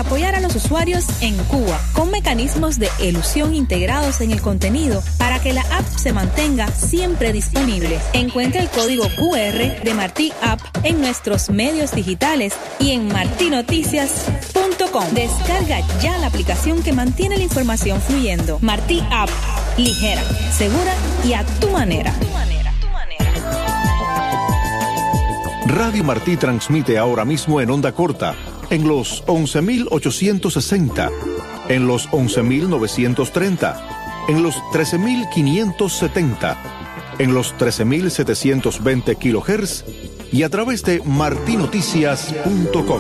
apoyar a los usuarios en Cuba, con mecanismos de elusión integrados en el contenido para que la app se mantenga siempre disponible. Encuentra el código QR de Martí App en nuestros medios digitales y en martinoticias.com. Descarga ya la aplicación que mantiene la información fluyendo. Martí App, ligera, segura y a tu manera. Radio Martí transmite ahora mismo en onda corta, en los 11.860, en los 11.930, en los 13.570, en los 13.720 kHz y a través de martinoticias.com.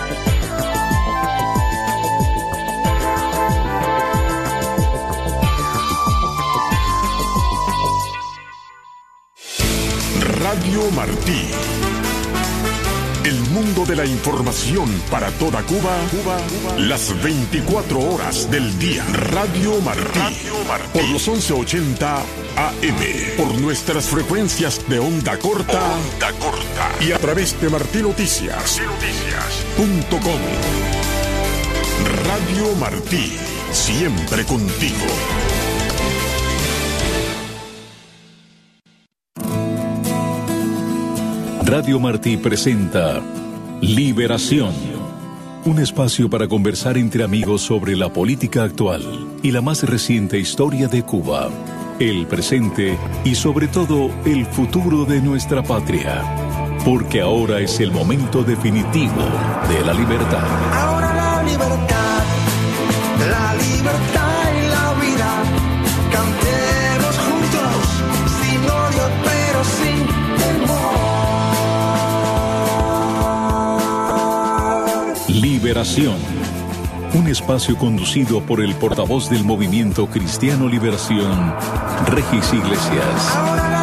Radio Martí. El mundo de la información para toda Cuba, las 24 horas del día. Radio Martí. Por los 1180 AM. Por nuestras frecuencias de onda corta. Y a través de martinoticias.com. Radio Martí. Siempre contigo. Radio Martí presenta Liberación, un espacio para conversar entre amigos sobre la política actual y la más reciente historia de Cuba, el presente y sobre todo el futuro de nuestra patria, porque ahora es el momento definitivo de la libertad. Ahora la libertad y la vida, cantemos juntos, sin odio pero sin temor. Liberación, un espacio conducido por el portavoz del Movimiento Cristiano Liberación, Regis Iglesias.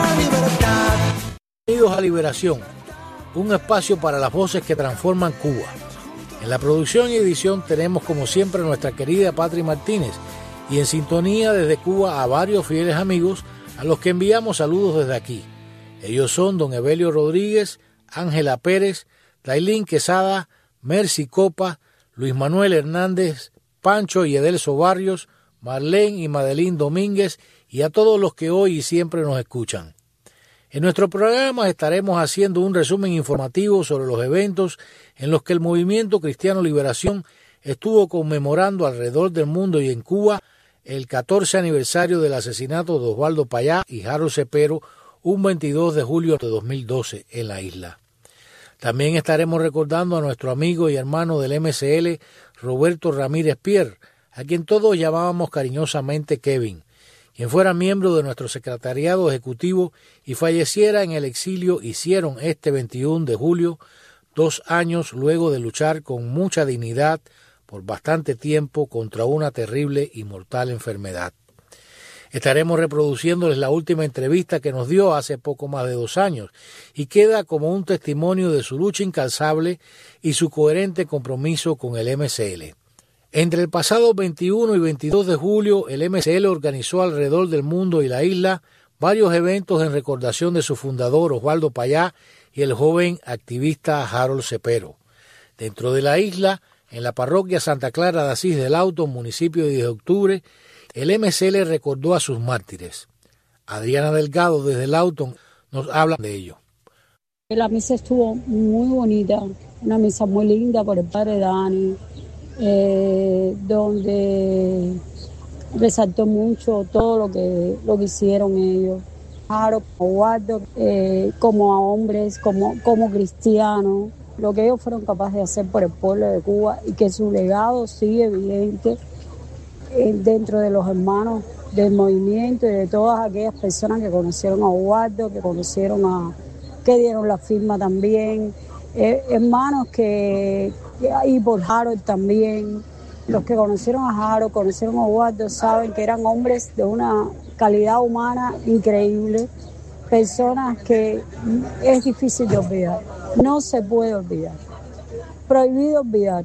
Bienvenidos a Liberación, un espacio para las voces que transforman Cuba. En la producción y edición tenemos como siempre a nuestra querida Patri Martínez y en sintonía desde Cuba a varios fieles amigos a los que enviamos saludos desde aquí. Ellos son don Evelio Rodríguez, Ángela Pérez, Dailín Quesada, Mercy Copa, Luis Manuel Hernández, Pancho y Edelso Barrios, Marlene y Madeline Domínguez y a todos los que hoy y siempre nos escuchan. En nuestro programa estaremos haciendo un resumen informativo sobre los eventos en los que el Movimiento Cristiano Liberación estuvo conmemorando alrededor del mundo y en Cuba el 14 aniversario del asesinato de Osvaldo Payá y Harold Cepero un 22 de julio de 2012 en la isla. También estaremos recordando a nuestro amigo y hermano del MCL, Roberto Ramírez Pierre, a quien todos llamábamos cariñosamente Kevin, quien fuera miembro de nuestro secretariado ejecutivo y falleciera en el exilio hicieron este 21 de julio, 2 años luego de luchar con mucha dignidad por bastante tiempo contra una terrible y mortal enfermedad. Estaremos reproduciéndoles la última entrevista que nos dio hace poco más de 2 años y queda como un testimonio de su lucha incansable y su coherente compromiso con el MCL. Entre el pasado 21 y 22 de julio, el MCL organizó alrededor del mundo y la isla varios eventos en recordación de su fundador Osvaldo Payá y el joven activista Harold Cepero. Dentro de la isla, en la parroquia Santa Clara de Asís del Auto, municipio de 10 de octubre, el MCL recordó a sus mártires. Adriana Delgado desde el Auto nos habla de ello. La misa estuvo muy bonita, una misa muy linda por el padre Dani, donde resaltó mucho todo lo que hicieron ellos. Harold, Osvaldo, como a hombres, como cristianos, lo que ellos fueron capaces de hacer por el pueblo de Cuba y que su legado sigue evidente dentro de los hermanos del movimiento y de todas aquellas personas que conocieron a Osvaldo, que dieron la firma también, hermanos y por Harold también. Los que conocieron a Harold, conocieron a Osvaldo, saben que eran hombres de una calidad humana increíble, personas que es difícil de olvidar, no se puede olvidar, prohibido olvidar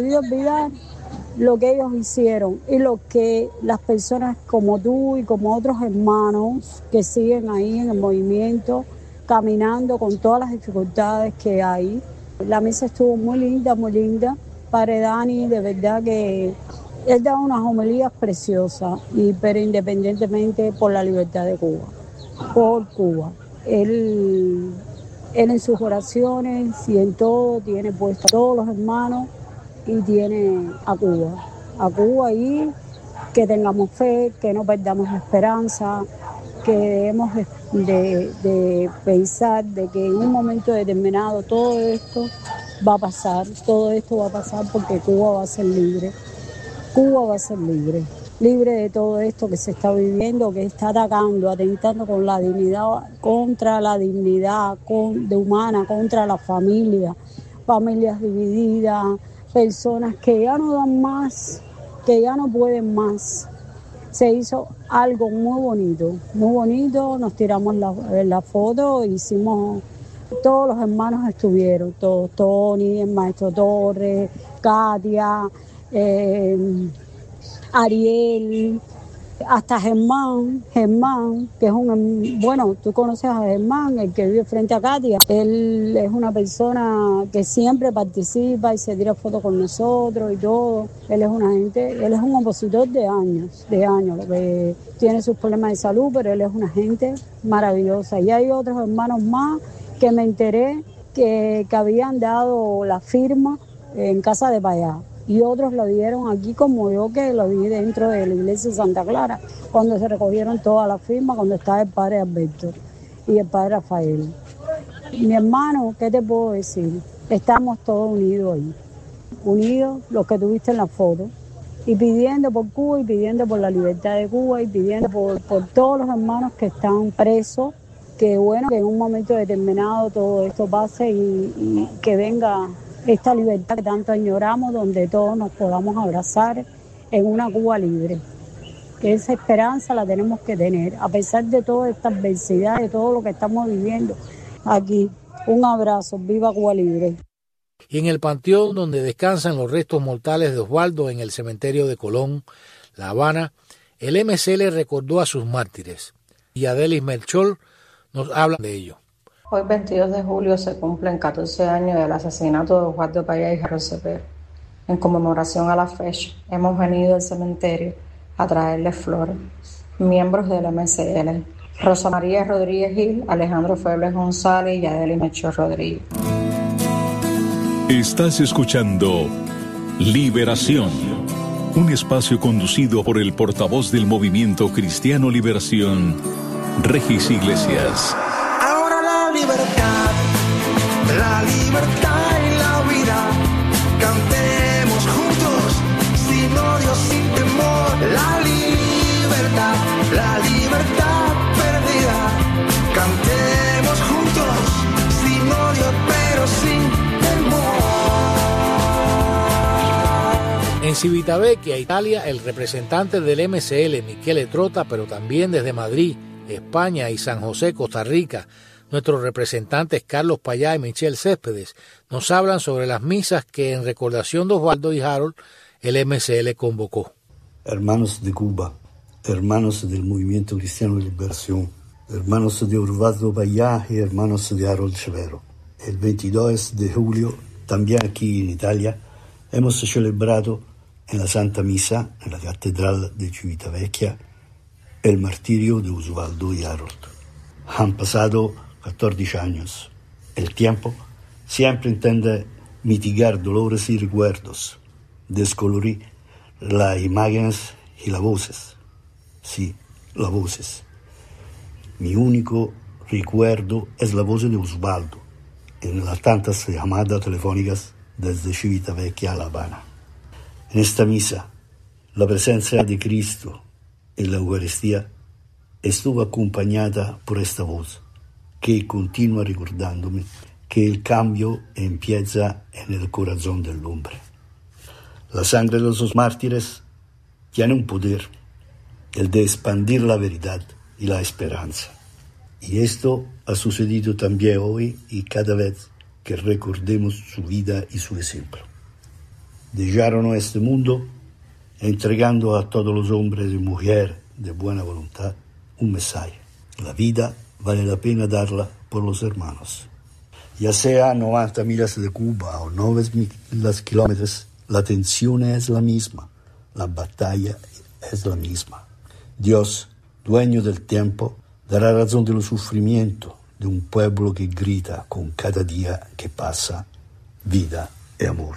lo que ellos hicieron y lo que las personas como tú y como otros hermanos que siguen ahí en el movimiento, caminando con todas las dificultades que hay. La misa estuvo muy linda, Padre Dani, de verdad que él da unas homilías preciosas, pero independientemente por la libertad de Cuba, por Cuba. Él en sus oraciones y en todo tiene puesto a todos los hermanos y tiene a Cuba y que tengamos fe, que no perdamos la esperanza, que debemos de pensar de que en un momento determinado todo esto va a pasar porque Cuba va a ser libre. Cuba va a ser libre de todo esto que se está viviendo, que está atentando con la dignidad, contra la dignidad humana, contra la familia, familias divididas, personas que ya no dan más, que ya no pueden más. Se hizo algo muy bonito, nos tiramos la foto, todos los hermanos estuvieron, todos, Tony, el maestro Torres, Katia, Ariel, hasta Germán, que es tú conoces a Germán, el que vive frente a Katia. Él es una persona que siempre participa y se tira fotos con nosotros y todo. Él es un opositor de años, lo que tiene sus problemas de salud, pero él es una gente maravillosa. Y hay otros hermanos más que me enteré que habían dado la firma en Casa de Payá. Y otros lo dieron aquí como yo, que lo vi dentro de la iglesia de Santa Clara, cuando se recogieron todas las firmas, cuando estaba el padre Alberto y el padre Rafael. Mi hermano, ¿qué te puedo decir? Estamos todos unidos ahí, unidos los que tuviste en la foto, y pidiendo por Cuba, y pidiendo por la libertad de Cuba, y pidiendo por todos los hermanos que están presos, que en un momento determinado todo esto pase y que venga esta libertad que tanto añoramos, donde todos nos podamos abrazar en una Cuba libre. Que esa esperanza la tenemos que tener, a pesar de toda esta adversidad, de todo lo que estamos viviendo aquí. Un abrazo, viva Cuba libre. Y en el panteón donde descansan los restos mortales de Osvaldo en el cementerio de Colón, La Habana, el MCL recordó a sus mártires. Y Adelis Melchor nos habla de ello. Hoy, 22 de julio, se cumplen 14 años del asesinato de Osvaldo Payá y Harold Cepero. En conmemoración a la fecha, hemos venido al cementerio a traerles flores. Miembros del MCL: Rosa María Rodríguez Gil, Alejandro Febles González y Adelis Melchor Rodríguez. Estás escuchando Liberación, un espacio conducido por el portavoz del Movimiento Cristiano Liberación, Regis Iglesias. La libertad y la vida, cantemos juntos, sin odio, sin temor. La libertad perdida, cantemos juntos, sin odio, pero sin temor. En Civitavecchia, Italia, el representante del MCL, Michele Trota, pero también desde Madrid, España y San José, Costa Rica, nuestros representantes Carlos Payá y Michelle Céspedes nos hablan sobre las misas que en recordación de Osvaldo y Harold el MCL convocó. Hermanos de Cuba, hermanos del Movimiento Cristiano de Liberación, hermanos de Osvaldo Payá y hermanos de Harold Cepero. El 22 de julio, también aquí en Italia, hemos celebrado en la Santa Misa, en la Catedral de Civitavecchia, el martirio de Osvaldo y Harold. Han pasado 14 años. El tiempo siempre intenta mitigar dolores y recuerdos, descolorir las imágenes y las voces. Sí, las voces. Mi único recuerdo es la voz de Osvaldo en las tantas llamadas telefónicas desde Civitavecchia a La Habana. En esta misa, la presencia de Cristo en la Eucaristía estuvo acompañada por esta voz que continúa recordándome que el cambio empieza en el corazón del hombre. La sangre de los mártires tiene un poder, el de expandir la verdad y la esperanza. Y esto ha sucedido también hoy y cada vez que recordemos su vida y su ejemplo. Dejaron este mundo entregando a todos los hombres y mujeres de buena voluntad un mensaje. La vida vale la pena darla por los hermanos. Ya sea 90 millas de Cuba o 9.000 kilómetros La tensión es la misma, la batalla es la misma. Dios, dueño del tiempo, dará razón de los sufrimientos de un pueblo que grita con cada día que pasa, vida y amor.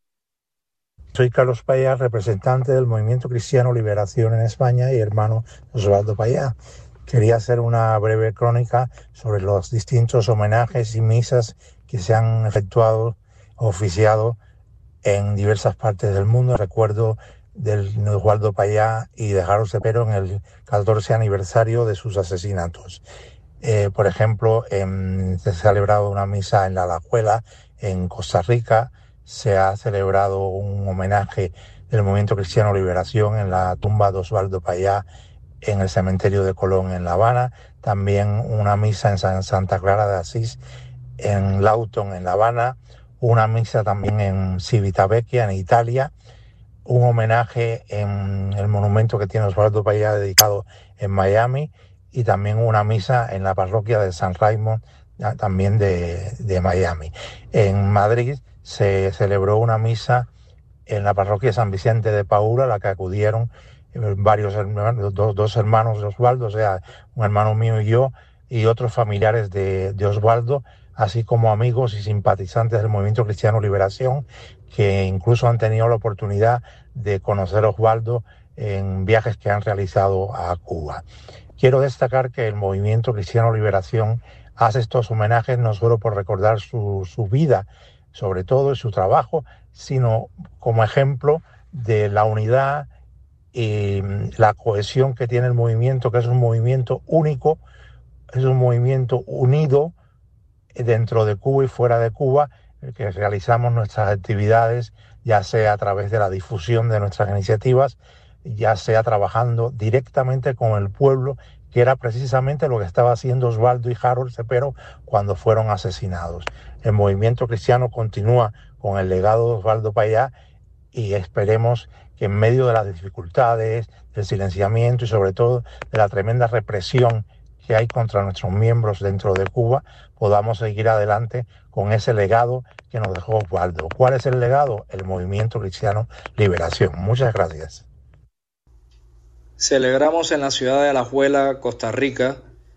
Soy Carlos Payá, representante del Movimiento Cristiano Liberación en España y hermano Osvaldo Payá. Quería hacer una breve crónica sobre los distintos homenajes y misas que se han efectuado, oficiado en diversas partes del mundo. Recuerdo del Osvaldo Payá y de Harold Cepero en el 14 aniversario de sus asesinatos. Por ejemplo, se ha celebrado una misa en La Alajuela, en Costa Rica. Se ha celebrado un homenaje del Movimiento Cristiano Liberación en la tumba de Osvaldo Payá en el cementerio de Colón en La Habana. También una misa en Santa Clara de Asís, en Lawton en La Habana. Una misa también en Civitavecchia en Italia. Un homenaje en el monumento que tiene Osvaldo Payá dedicado en Miami. Y también una misa en la parroquia de San Raymond, también de Miami. En Madrid se celebró una misa en la parroquia de San Vicente de Paúl, a la que acudieron varios hermanos, dos hermanos de Osvaldo, o sea, un hermano mío y yo, y otros familiares de Osvaldo, así como amigos y simpatizantes del Movimiento Cristiano Liberación, que incluso han tenido la oportunidad de conocer a Osvaldo en viajes que han realizado a Cuba. Quiero destacar que el Movimiento Cristiano Liberación hace estos homenajes no solo por recordar su vida, sobre todo, y su trabajo, sino como ejemplo de la unidad y la cohesión que tiene el movimiento, que es un movimiento único, es un movimiento unido dentro de Cuba y fuera de Cuba, que realizamos nuestras actividades, ya sea a través de la difusión de nuestras iniciativas, ya sea trabajando directamente con el pueblo, que era precisamente lo que estaba haciendo Osvaldo y Harold Cepero cuando fueron asesinados. El movimiento cristiano continúa con el legado de Osvaldo Payá y esperemos que en medio de las dificultades, del silenciamiento y sobre todo de la tremenda represión que hay contra nuestros miembros dentro de Cuba, podamos seguir adelante con ese legado que nos dejó Osvaldo. ¿Cuál es el legado? El Movimiento Cristiano Liberación. Muchas gracias. Celebramos en la ciudad de Alajuela, Costa Rica,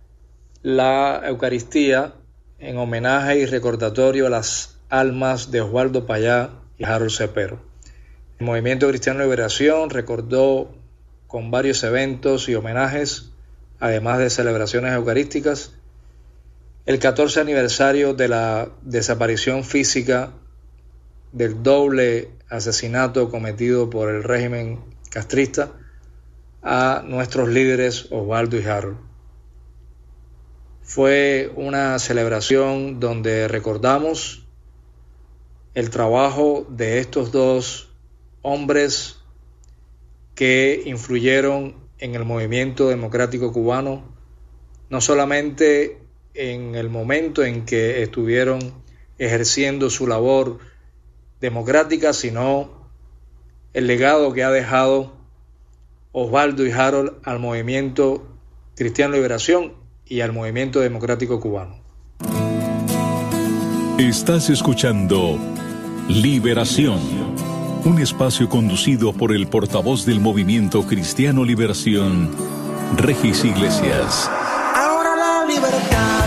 la Eucaristía en homenaje y recordatorio a las almas de Osvaldo Payá y Harold Cepero. El Movimiento Cristiano Liberación recordó con varios eventos y homenajes, además de celebraciones eucarísticas, el 14 aniversario de la desaparición física del doble asesinato cometido por el régimen castrista a nuestros líderes Osvaldo y Harold. Fue una celebración donde recordamos el trabajo de estos dos hombres que influyeron en el movimiento democrático cubano, no solamente en el momento en que estuvieron ejerciendo su labor democrática, sino el legado que ha dejado Osvaldo y Harold al Movimiento Cristiano Liberación y al Movimiento Democrático Cubano. Estás escuchando Liberación, un espacio conducido por el portavoz del Movimiento Cristiano Liberación, Regis Iglesias. Ahora la libertad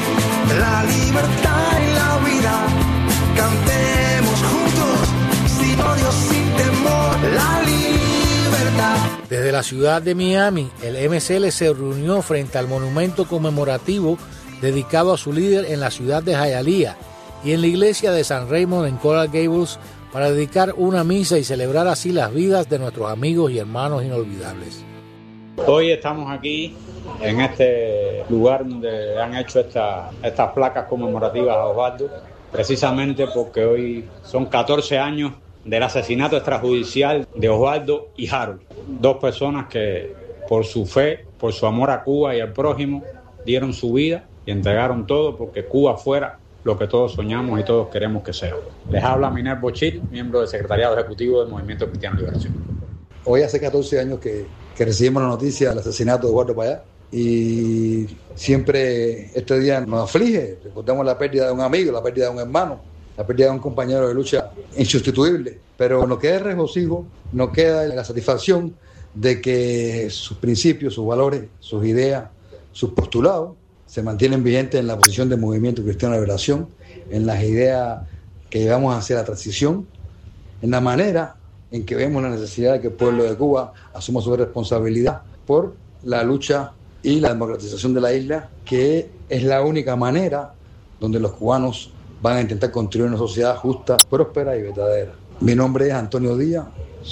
y la vida, cantemos juntos, sin odio, sin temor, la libertad. Desde la ciudad de Miami, el MCL se reunió frente al monumento conmemorativo dedicado a su líder en la ciudad de Hialeah y en la iglesia de San Raymond en Coral Gables para dedicar una misa y celebrar así las vidas de nuestros amigos y hermanos inolvidables. Hoy estamos aquí en este lugar donde han hecho estas placas conmemorativas a Osvaldo, precisamente porque hoy son 14 años del asesinato extrajudicial de Osvaldo y Harold, dos personas que por su fe, por su amor a Cuba y al prójimo, dieron su vida y entregaron todo porque Cuba fuera lo que todos soñamos y todos queremos que sea. Les habla Miner Bochil, miembro del Secretariado Ejecutivo del Movimiento Cristiano Liberación. Hoy hace 14 años que recibimos la noticia del asesinato de Osvaldo Payá y siempre este día nos aflige. Recordamos la pérdida de un amigo, la pérdida de un hermano, la pérdida de un compañero de lucha insustituible, pero nos queda el regocijo, nos queda la satisfacción de que sus principios, sus valores, sus ideas, sus postulados se mantienen vigentes en la posición del Movimiento Cristiano de Liberación, en las ideas que llevamos hacia la transición, en la manera en que vemos la necesidad de que el pueblo de Cuba asuma su responsabilidad por la lucha y la democratización de la isla, que es la única manera donde los cubanos van a intentar construir una sociedad justa, próspera y verdadera. Mi nombre es Antonio Díaz,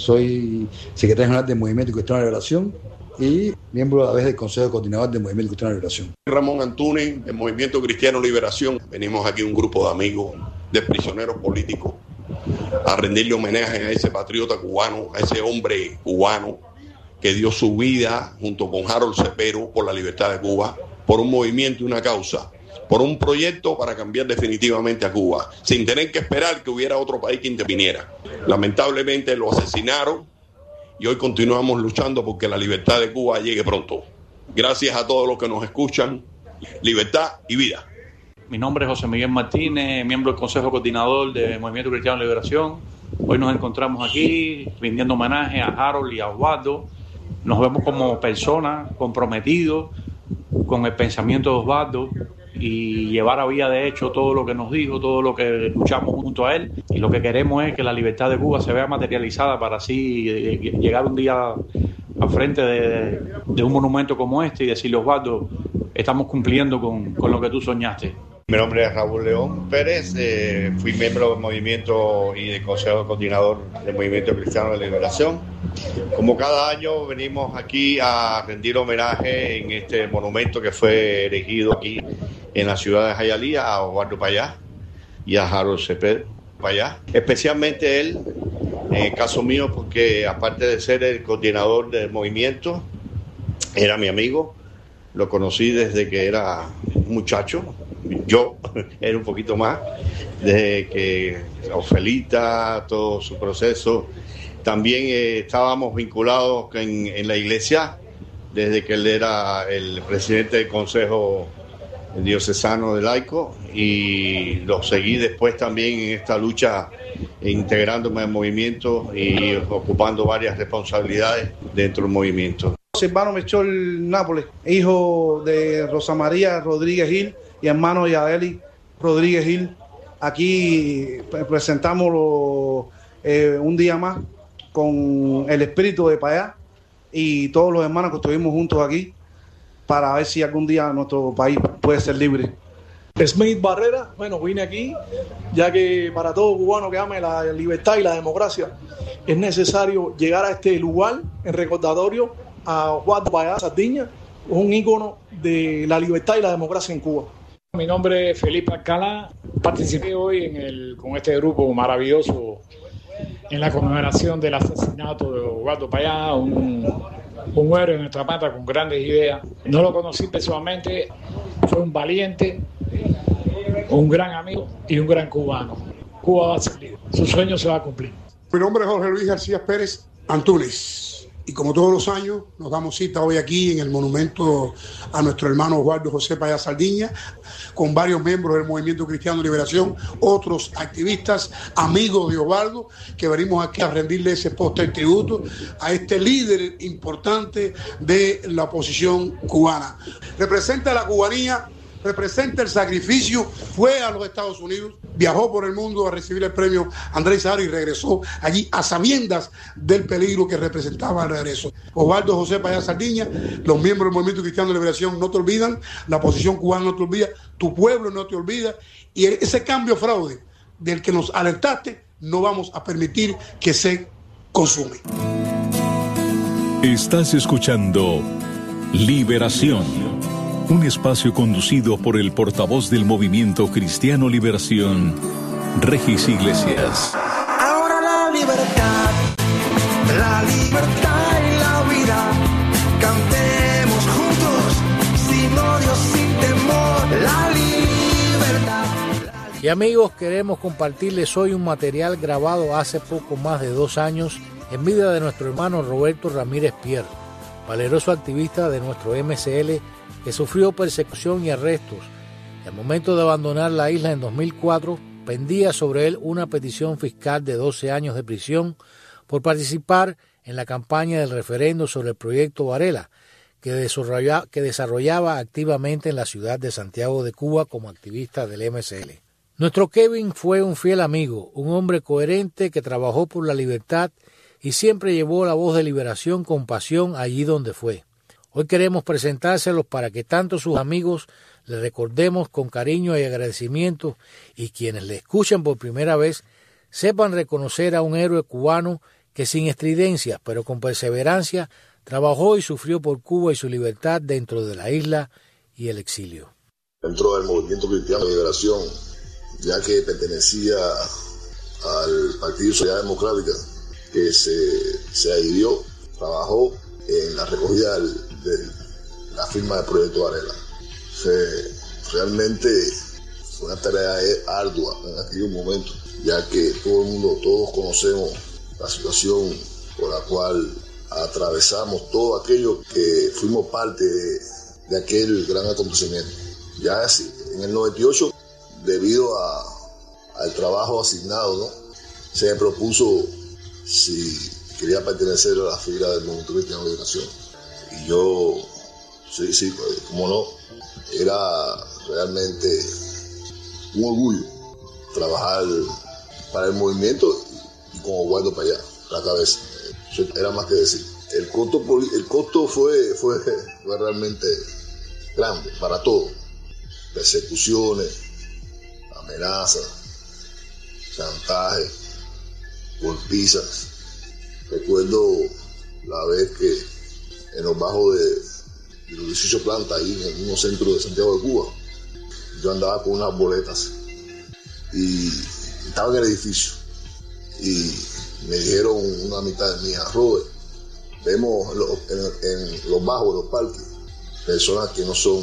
soy secretario general del Movimiento Cristiano de Liberación y miembro a la vez del Consejo Coordinador del Movimiento Cristiano de Liberación. Ramón Antunes, del Movimiento Cristiano de Liberación. Venimos aquí un grupo de amigos, de prisioneros políticos, a rendirle homenaje a ese patriota cubano, a ese hombre cubano que dio su vida junto con Harold Cepero por la libertad de Cuba, por un movimiento y una causa, por un proyecto para cambiar definitivamente a Cuba, sin tener que esperar que hubiera otro país que interviniera. Lamentablemente lo asesinaron y hoy continuamos luchando porque la libertad de Cuba llegue pronto. Gracias a todos los que nos escuchan. Libertad y vida. Mi nombre es José Miguel Martínez, miembro del Consejo Coordinador del Movimiento Cristiano de Liberación. Hoy nos encontramos aquí rindiendo homenaje a Harold y a Osvaldo. Nos vemos como personas comprometidos con el pensamiento de Osvaldo y llevar a vía de hecho todo lo que nos dijo, todo lo que luchamos junto a él, y lo que queremos es que la libertad de Cuba se vea materializada para así llegar un día al frente de un monumento como este y decirle: Osvaldo, estamos cumpliendo con lo que tú soñaste. Mi nombre es Raúl León Pérez, fui miembro del movimiento y del Consejo Coordinador del Movimiento Cristiano de Liberación. Como cada año venimos aquí a rendir homenaje en este monumento que fue erigido aquí en la ciudad de Jayalía a Osvaldo Payá y a Harold Cepero Payá. Especialmente él, en el caso mío, porque aparte de ser el coordinador del movimiento, era mi amigo, lo conocí desde que era un muchacho. Yo era un poquito más, desde que Ofelita, todo su proceso. También estábamos vinculados en la iglesia, desde que él era el presidente del Consejo Diocesano de Laico, y lo seguí después también en esta lucha, integrándome al movimiento y ocupando varias responsabilidades dentro del movimiento. Silvano Melchor Nápoles, hijo de Rosa María Rodríguez Gil y hermano de Adeli Rodríguez Gil. Aquí presentamos un día más con el espíritu de Payá y todos los hermanos que estuvimos juntos aquí para ver si algún día nuestro país puede ser libre. Smith Barrera, bueno, vine aquí ya que para todo cubano que ame la libertad y la democracia es necesario llegar a este lugar en recordatorio a Osvaldo Payá Sardiña, un ícono de la libertad y la democracia en Cuba. Mi nombre es Felipe Alcalá, participé hoy con este grupo maravilloso en la conmemoración del asesinato de Osvaldo Payá, un héroe de nuestra patria con grandes ideas. No lo conocí personalmente, fue un valiente, un gran amigo y un gran cubano. Cuba va a ser libre, su sueño se va a cumplir. Mi nombre es Jorge Luis García Pérez Antunes. Y como todos los años, nos damos cita hoy aquí en el monumento a nuestro hermano Osvaldo José Payá Sardiña, con varios miembros del Movimiento Cristiano de Liberación, otros activistas, amigos de Osvaldo, que venimos aquí a rendirle ese póster tributo a este líder importante de la oposición cubana. Representa la cubanía, representa el sacrificio, fue a los Estados Unidos, viajó por el mundo a recibir el premio Andrés Sahara y regresó allí a sabiendas del peligro que representaba el regreso. Osvaldo José Payá Sardiña, los miembros del Movimiento Cristiano de Liberación no te olvidan, la oposición cubana no te olvida, tu pueblo no te olvida, y ese cambio fraude del que nos alertaste no vamos a permitir que se consume. Estás escuchando Liberación, un espacio conducido por el portavoz del Movimiento Cristiano Liberación, Regis Iglesias. Ahora la libertad y la vida, cantemos juntos, sin odio, sin temor, la libertad. Y amigos, queremos compartirles hoy un material grabado hace poco más de 2 años en vida de nuestro hermano Roberto Ramírez Pierre, valeroso activista de nuestro MCL, que sufrió persecución y arrestos, y al momento de abandonar la isla en 2004 pendía sobre él una petición fiscal de 12 años de prisión por participar en la campaña del referendo sobre el proyecto Varela, que desarrollaba activamente en la ciudad de Santiago de Cuba como activista del MSL. Nuestro Kevin fue un fiel amigo, un hombre coherente que trabajó por la libertad y siempre llevó la voz de liberación con pasión allí donde fue. Hoy queremos presentárselos para que tanto sus amigos le recordemos con cariño y agradecimiento, y quienes le escuchan por primera vez sepan reconocer a un héroe cubano que sin estridencias pero con perseverancia trabajó y sufrió por Cuba y su libertad dentro de la isla y el exilio. Dentro del Movimiento Cristiano de Liberación, ya que pertenecía al Partido Sociedad Democrática, que se adhirió, trabajó en la recogida de la firma del proyecto Varela. Realmente fue una tarea ardua en aquel momento, ya que todos conocemos la situación por la cual atravesamos todo aquello que fuimos parte de aquel gran acontecimiento. Ya en el 98, debido al trabajo asignado, ¿no?, se me propuso si quería pertenecer a la fila del Movimiento Cristiano de Liberación. Y yo, sí, pues, cómo no, era realmente un orgullo trabajar para el movimiento y con Oswaldo Payá la cabeza. Eso era más que decir. El costo fue realmente grande para todos. Persecuciones, amenazas, chantaje, golpizas. Recuerdo la vez que en los bajos de los 18 plantas, ahí en el mismo centro de Santiago de Cuba, yo andaba con unas boletas y estaba en el edificio y me dijeron una mitad de mía: Robert, vemos en los bajos de los parques personas que no son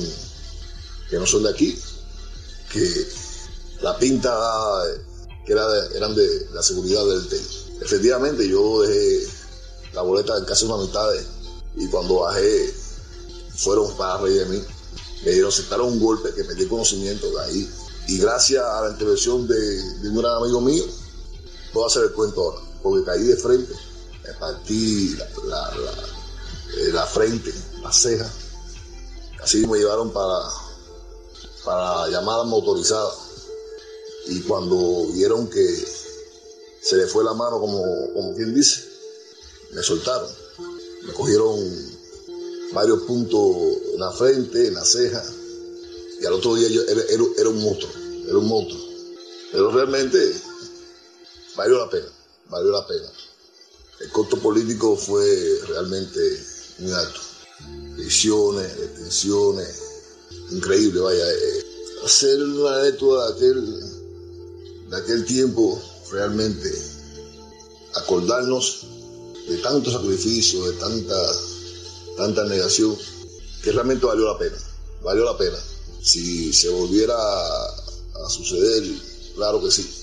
de aquí, que la pinta que eran de la seguridad del TEI. Efectivamente, yo dejé la boleta en casi una mitad y cuando bajé fueron para reír de mí. Me dieron, sentaron un golpe que me dio conocimiento de ahí. Y gracias a la intervención de un gran amigo mío, puedo hacer el cuento ahora, porque caí de frente, me partí la frente, la ceja. Así me llevaron para llamadas motorizadas. Y cuando vieron que se le fue la mano, como quien dice, me soltaron. Me cogieron varios puntos en la frente, en la ceja, y al otro día yo era un monstruo. Pero realmente valió la pena. El costo político fue realmente muy alto. Prisiones, detenciones, increíble, vaya. Hacer una anécdota de aquel tiempo, realmente acordarnos de tanto sacrificio, de tanta negación, que realmente valió la pena. Si se volviera a suceder, claro que sí.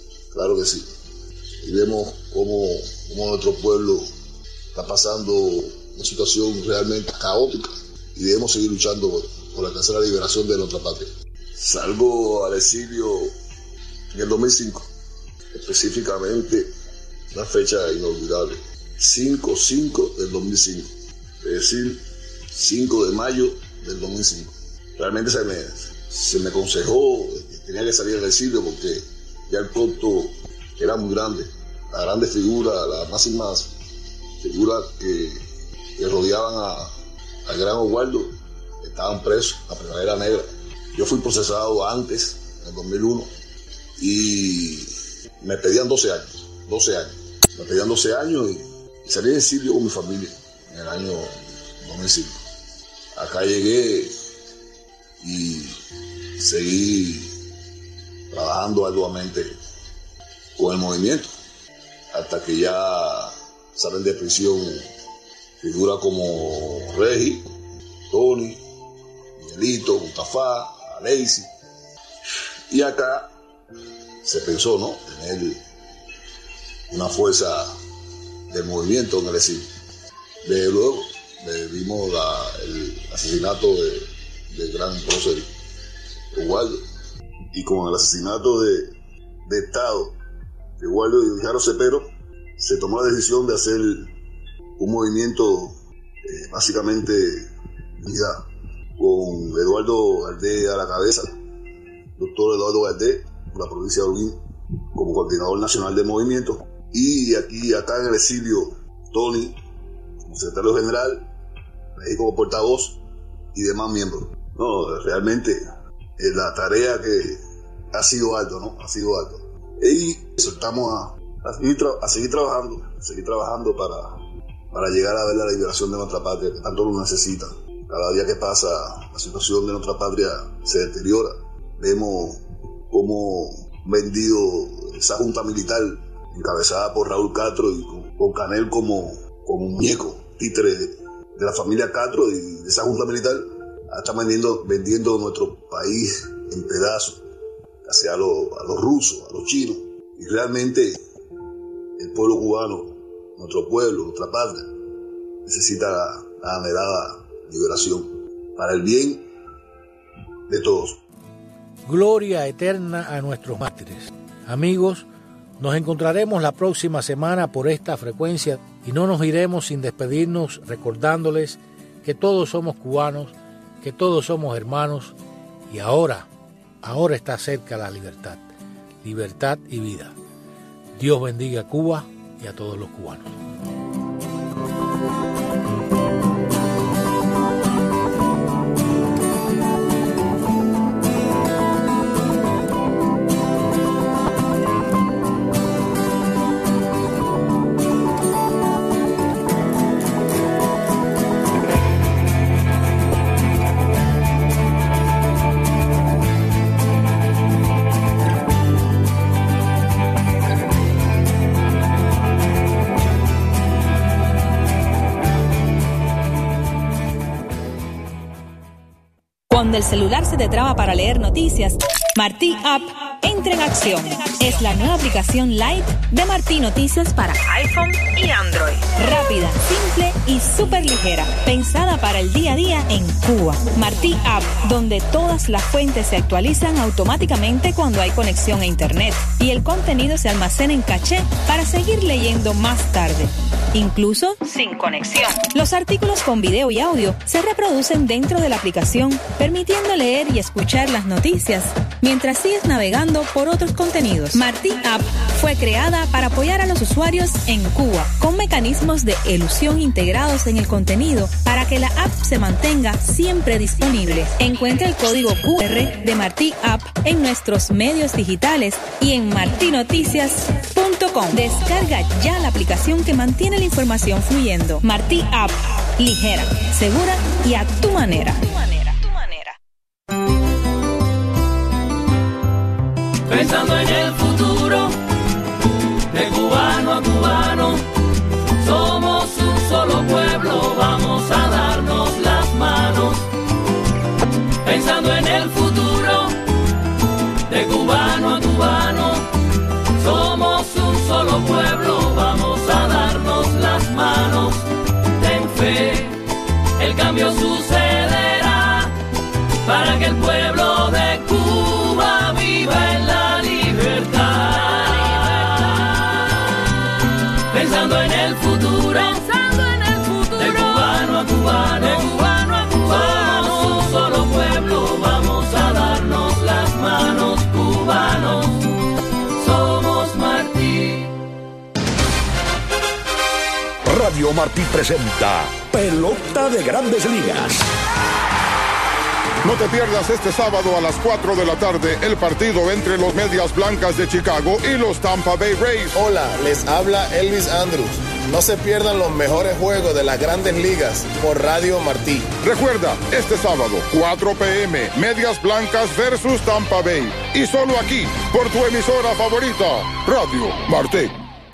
Y vemos cómo nuestro pueblo está pasando una situación realmente caótica y debemos seguir luchando por alcanzar la liberación de nuestra patria. Salgo al exilio en el 2005, específicamente una fecha inolvidable, 5/5 del 2005, es decir, 5 de mayo del 2005. Realmente se me aconsejó que tenía que salir del exilio porque ya el costo era muy grande. Las grandes figuras, las máximas figuras que rodeaban al gran Oswaldo estaban presos, la Primavera Negra. Yo fui procesado antes, en el 2001, y me pedían 12 años. Me pedían 12 años y salí del exilio con mi familia en el año 2005. Acá llegué y seguí trabajando arduamente con el movimiento hasta que ya salen de prisión figuras como Regi, Tony, Miguelito, Mustafa, Alexis. Y acá se pensó, ¿no?, tener una fuerza del movimiento en el exilio. Desde luego vimos el asesinato del gran prócer Oswaldo, y con el asesinato de de Estado de Waldo y Harold Cepero, se tomó la decisión de hacer un movimiento básicamente unidad, con Eduardo Galdé a la cabeza, doctor Eduardo Galdé, por la provincia de Holguín, como coordinador nacional del movimiento, y acá en el exilio, Tony, como secretario general, México como portavoz y demás miembros. No, realmente la tarea que ha sido alto, ¿no? Ha sido alto. Y soltamos a seguir trabajando para llegar a ver la liberación de nuestra patria, que tanto lo necesita. Cada día que pasa, la situación de nuestra patria se deteriora. Vemos cómo vendido esa junta militar encabezada por Raúl Castro y con Canel como muñeco, títere de la familia Castro y de esa junta militar, está vendiendo nuestro país en pedazos, hacia a los rusos, a los chinos. Y realmente el pueblo cubano, nuestro pueblo, nuestra patria, necesita la anhelada liberación para el bien de todos. Gloria eterna a nuestros mártires. Amigos, nos encontraremos la próxima semana por esta frecuencia y no nos iremos sin despedirnos recordándoles que todos somos cubanos, que todos somos hermanos y ahora está cerca la libertad y vida. Dios bendiga a Cuba y a todos los cubanos. Cuando el celular se te traba para leer noticias, Martí App entra en acción. Es la nueva aplicación Lite de Martí Noticias para iPhone y Android. Rápida, simple y súper ligera. Pensada para el día a día en Cuba. Martí App, donde todas las fuentes se actualizan automáticamente cuando hay conexión a Internet. Y el contenido se almacena en caché para seguir leyendo más tarde. Incluso sin conexión. Los artículos con video y audio se reproducen dentro de la aplicación, permitiendo leer y escuchar las noticias mientras sigues navegando por otros contenidos. Martí App fue creada para apoyar a los usuarios en Cuba, con mecanismos de elusión integrados en el contenido para que la app se mantenga siempre disponible. Encuentra el código QR de Martí App en nuestros medios digitales y en martinoticias.com. Descarga ya la aplicación que mantiene la información fluyendo. Martí App, ligera, segura y a tu manera. Pensando en el futuro, de cubano a cubano, somos un solo pueblo, vamos a darnos las manos. Pensando en el futuro, de cubano a cubano, somos un solo pueblo, vamos a darnos las manos. Ten fe, el cambio sucederá, para que el pueblo de Cuba viva en la libertad. Pensando en el futuro, de cubano a cubano, somos un solo pueblo, vamos a darnos las manos, cubanos, somos Martí. Radio Martí presenta Pelota de Grandes Ligas. No te pierdas este sábado a las 4 de la tarde el partido entre los Medias Blancas de Chicago y los Tampa Bay Rays. Hola, les habla Elvis Andrews. No se pierdan los mejores juegos de las Grandes Ligas por Radio Martí. Recuerda, este sábado, 4 p.m., Medias Blancas versus Tampa Bay. Y solo aquí, por tu emisora favorita, Radio Martí.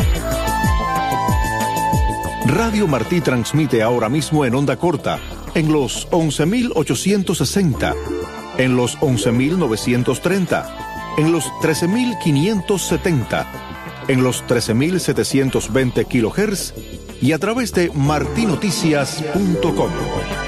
Radio Martí transmite ahora mismo en onda corta, en los 11.860, en los 11.930, en los 13.570, en los 13.720 kHz y a través de martinoticias.com.